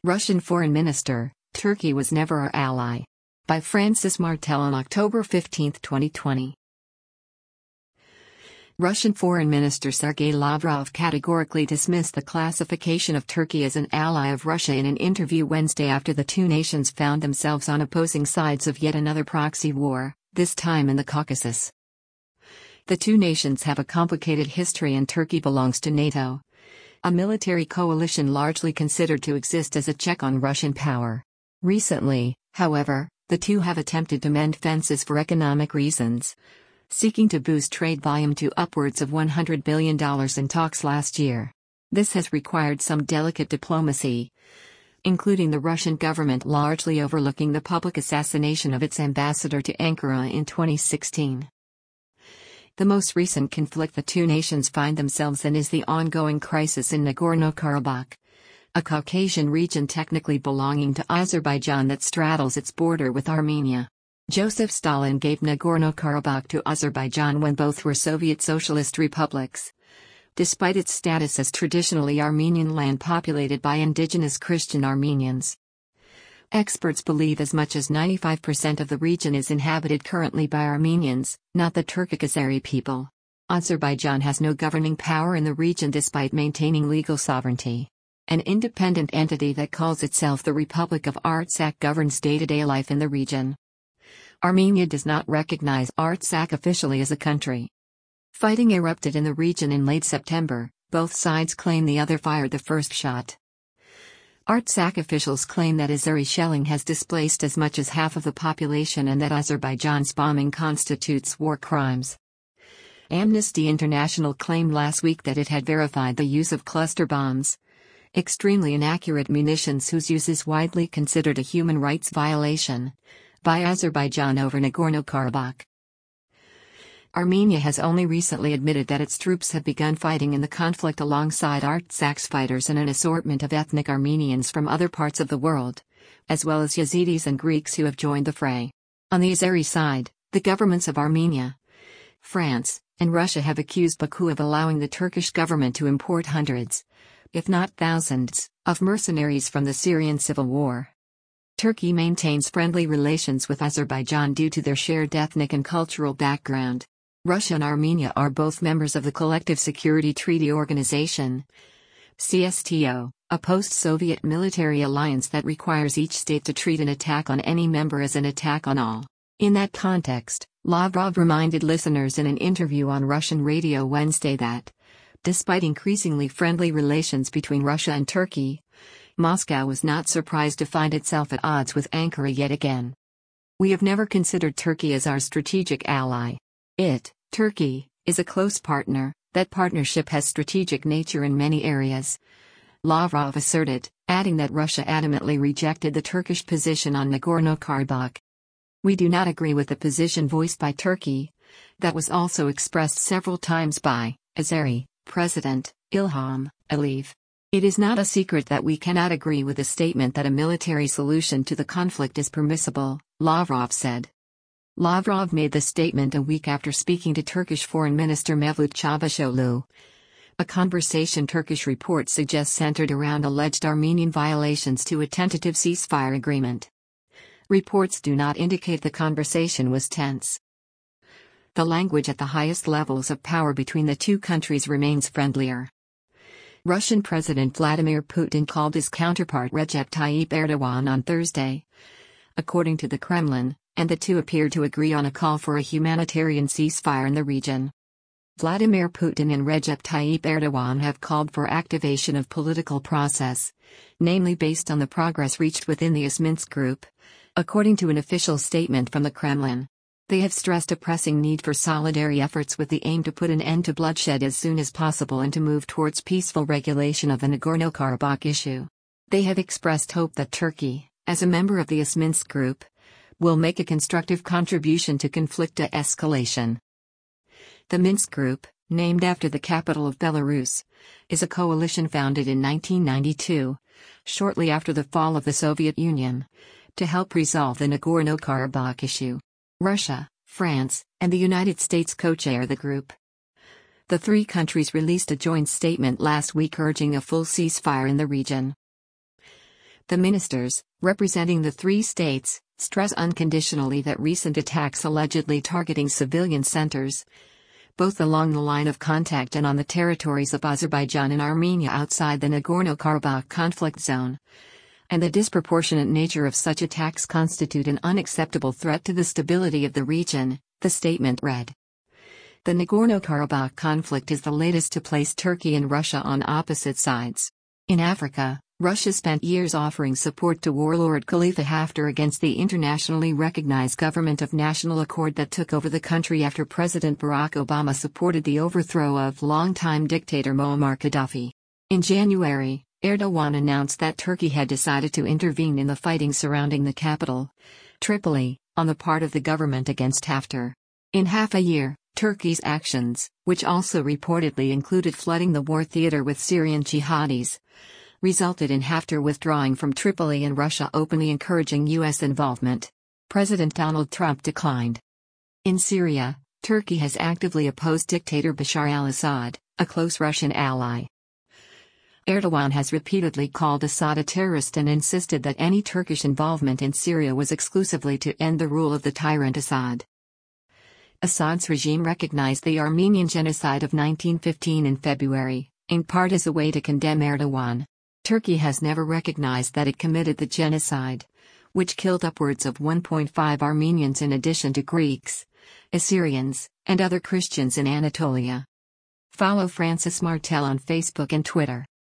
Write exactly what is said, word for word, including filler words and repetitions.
Russian Foreign Minister, Turkey was never our ally. By Francis Martel on October fifteenth, twenty twenty. Russian Foreign Minister Sergei Lavrov categorically dismissed the classification of Turkey as an ally of Russia in an interview Wednesday after the two nations found themselves on opposing sides of yet another proxy war, this time in the Caucasus. The two nations have a complicated history and Turkey belongs to NATO, a military coalition largely considered to exist as a check on Russian power. Recently, however, the two have attempted to mend fences for economic reasons, seeking to boost trade volume to upwards of one hundred billion dollars in talks last year. This has required some delicate diplomacy, including the Russian government largely overlooking the public assassination of its ambassador to Ankara in twenty sixteen. The most recent conflict the two nations find themselves in is the ongoing crisis in Nagorno-Karabakh, a Caucasian region technically belonging to Azerbaijan that straddles its border with Armenia. Joseph Stalin gave Nagorno-Karabakh to Azerbaijan when both were Soviet socialist republics, despite its status as traditionally Armenian land populated by indigenous Christian Armenians. Experts believe as much as ninety-five percent of the region is inhabited currently by Armenians, not the Turkic Azeri people. Azerbaijan has no governing power in the region despite maintaining legal sovereignty. An independent entity that calls itself the Republic of Artsakh governs day-to-day life in the region. Armenia does not recognize Artsakh officially as a country. Fighting erupted in the region in late September. Both sides claim the other fired the first shot. Artsakh officials claim that Azeri shelling has displaced as much as half of the population and that Azerbaijan's bombing constitutes war crimes. Amnesty International claimed last week that it had verified the use of cluster bombs, extremely inaccurate munitions whose use is widely considered a human rights violation, by Azerbaijan over Nagorno-Karabakh. Armenia has only recently admitted that its troops have begun fighting in the conflict alongside Artsakh's fighters and an assortment of ethnic Armenians from other parts of the world, as well as Yazidis and Greeks who have joined the fray. On the Azeri side, the governments of Armenia, France, and Russia have accused Baku of allowing the Turkish government to import hundreds, if not thousands, of mercenaries from the Syrian civil war. Turkey maintains friendly relations with Azerbaijan due to their shared ethnic and cultural background. Russia and Armenia are both members of the Collective Security Treaty Organization, C S T O, a post-Soviet military alliance that requires each state to treat an attack on any member as an attack on all. In that context, Lavrov reminded listeners in an interview on Russian radio Wednesday that, despite increasingly friendly relations between Russia and Turkey, Moscow was not surprised to find itself at odds with Ankara yet again. We have never considered Turkey as our strategic ally. It, Turkey, is a close partner. That partnership has strategic nature in many areas, Lavrov asserted, adding that Russia adamantly rejected the Turkish position on Nagorno-Karabakh. We do not agree with the position voiced by Turkey, that was also expressed several times by Azeri President Ilham Aliyev. It is not a secret that we cannot agree with the statement that a military solution to the conflict is permissible, Lavrov said. Lavrov made the statement a week after speaking to Turkish Foreign Minister Mevlut Çavuşoğlu. A conversation Turkish reports suggest centered around alleged Armenian violations to a tentative ceasefire agreement. Reports do not indicate the conversation was tense. The language at the highest levels of power between the two countries remains friendlier. Russian President Vladimir Putin called his counterpart Recep Tayyip Erdogan on Thursday, according to the Kremlin, and the two appeared to agree on a call for a humanitarian ceasefire in the region. Vladimir Putin and Recep Tayyip Erdogan have called for activation of political process, namely based on the progress reached within the Minsk Group, according to an official statement from the Kremlin. They have stressed a pressing need for solidarity efforts with the aim to put an end to bloodshed as soon as possible and to move towards peaceful regulation of the Nagorno-Karabakh issue. They have expressed hope that Turkey, as a member of the Minsk Group, will make a constructive contribution to conflict de-escalation. The Minsk Group, named after the capital of Belarus, is a coalition founded in nineteen ninety-two, shortly after the fall of the Soviet Union, to help resolve the Nagorno-Karabakh issue. Russia, France, and the United States co-chair the group. The three countries released a joint statement last week urging a full ceasefire in the region. The ministers, representing the three states, stress unconditionally that recent attacks allegedly targeting civilian centers, both along the line of contact and on the territories of Azerbaijan and Armenia outside the Nagorno-Karabakh conflict zone, and the disproportionate nature of such attacks constitute an unacceptable threat to the stability of the region, the statement read. The Nagorno-Karabakh conflict is the latest to place Turkey and Russia on opposite sides. In Africa, Russia spent years offering support to warlord Khalifa Haftar against the internationally recognized Government of National Accord that took over the country after President Barack Obama supported the overthrow of longtime dictator Muammar Gaddafi. In January, Erdogan announced that Turkey had decided to intervene in the fighting surrounding the capital, Tripoli, on the part of the government against Haftar. In half a year, Turkey's actions, which also reportedly included flooding the war theater with Syrian jihadis, resulted in Haftar withdrawing from Tripoli and Russia openly encouraging U S involvement. President Donald Trump declined. In Syria, Turkey has actively opposed dictator Bashar al-Assad, a close Russian ally. Erdogan has repeatedly called Assad a terrorist and insisted that any Turkish involvement in Syria was exclusively to end the rule of the tyrant Assad. Assad's regime recognized the Armenian genocide of nineteen fifteen in February, in part as a way to condemn Erdogan. Turkey has never recognized that it committed the genocide, which killed upwards of one point five Armenians in addition to Greeks, Assyrians, and other Christians in Anatolia. Follow Francis Martel on Facebook and Twitter.